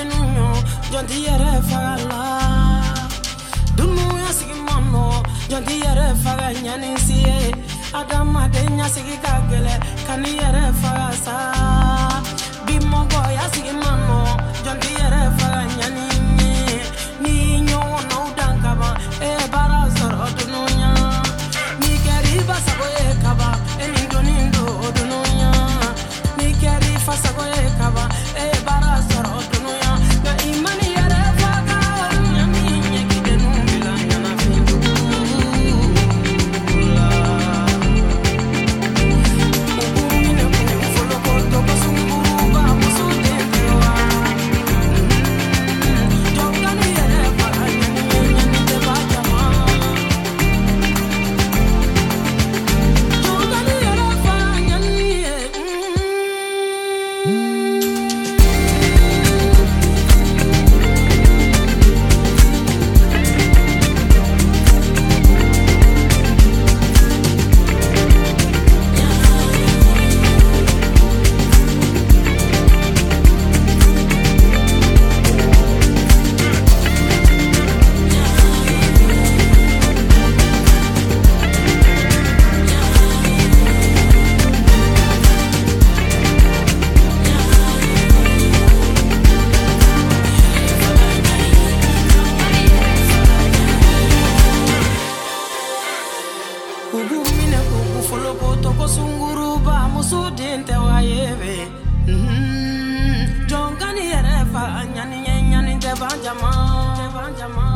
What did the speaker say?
denunyo jonti yere fala dunu ya sigi mano jonti yere faga nyani siye adama de nya sigi kagele kan yere faga sa bimogo ya sigi mano jonti yere faga nyani ni nyo no dankaba e bara soro dununya ni keri basago e kaba e ni donindo dununya ni keri fasago e kaba e bara soro dununya na imani yere faga nyani nyeki denumila nyana findu la mine ko folo ko to ko sunguru ba musu de tewa jogani yere faga nyani nyani de ba jama jogani yere faga nyani Ugumine kukufolo kotoko sunguru ba musu dinte wa yebe jongani yere fa nyani nyani te banjama